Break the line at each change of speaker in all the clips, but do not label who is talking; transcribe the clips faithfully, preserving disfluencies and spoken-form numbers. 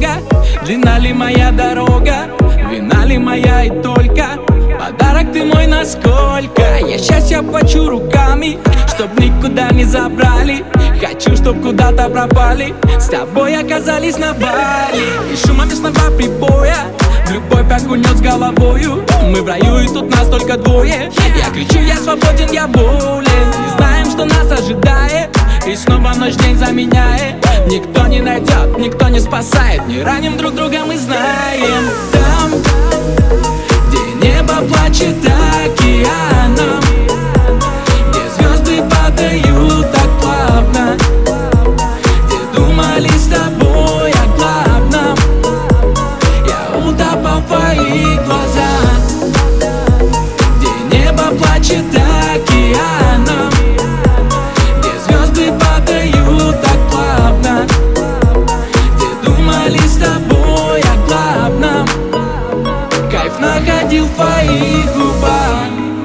много? Длинна ли моя дорога? Вина ли моя и только? Подарок ты мой насколько? Я счастье обхвачу руками, чтоб никуда не забрали. Хочу, чтоб куда-то пропали, с тобой оказались на Бали. И шума местного прибоя в любовь окунет с головою. Мы в раю и тут нас только двое. Я кричу, я свободен, я волен. Не знаем, что нас ожидает, и снова ночь день заменяет. Никто не найдет, никто не спасает. Не раним друг друга, мы знаем. Там, где небо плачет океаном, где звезды падают так плавно, где думали с тобой о главном. Я утопал в твоих глазах, где небо плачет океаном, где звезды падают так плавно, где думали с тобой о главном. Кайф находил в твоих губах.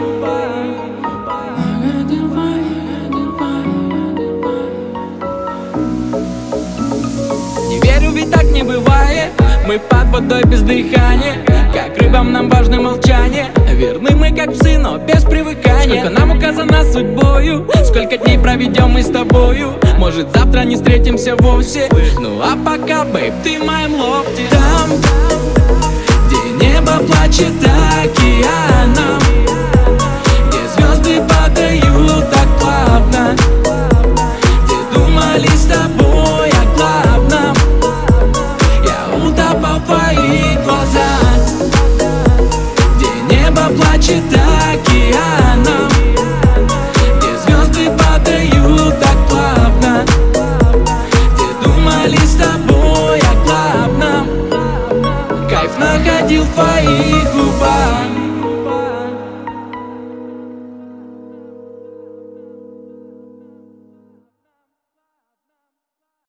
Не верю, ведь так не бывает. Мы под водой без дыхания, как рыбам нам важно молчание. Верны мы как псы, но без привыкания. Сколько нам указано судьбою, сколько дней проведем мы с тобою. Может, завтра не встретимся вовсе. Ну а пока, бейб, ты в моем лофте. Там, где небо плачет океаном, где звезды падают так плавно, где думали с тобой о главном. Я утопал в твоих глазах, где небо плачет